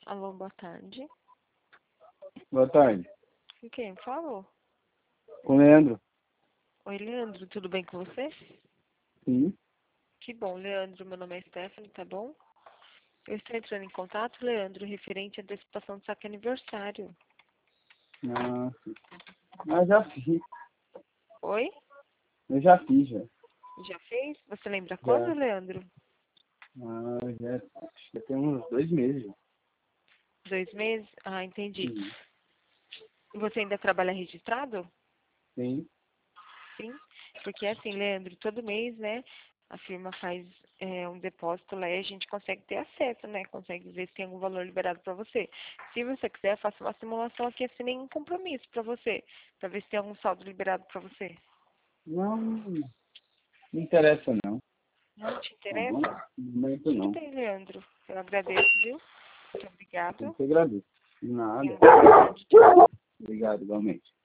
Alô, boa tarde. Boa tarde. Com quem falou? Com o Leandro? Oi, Leandro, tudo bem com você? Sim. Que bom, Leandro, meu nome é Stephanie, tá bom? Eu estou entrando em contato, Leandro, referente à antecipação do saque aniversário. Ah, sim. Mas já fiz. Oi? Eu já fiz, já. Já fez? Você lembra quando, Já. Leandro? Acho que tem uns 2 meses. Já. 2 meses? Ah, entendi. Sim. Você ainda trabalha registrado? Sim. Sim, porque assim, Leandro, todo mês, né, a firma faz um depósito lá e a gente consegue ter acesso, né, consegue ver se tem algum valor liberado para você. Se você quiser, eu faço uma simulação aqui sem nenhum compromisso para você, para ver se tem algum saldo liberado para você. Não interessa, não. Não te Tá bom? interessa? No momento, Tudo não. bem, Leandro. Eu agradeço, viu? Muito Eu obrigado. te agradeço. Tenha Nada. uma boa tarde. Obrigado, igualmente.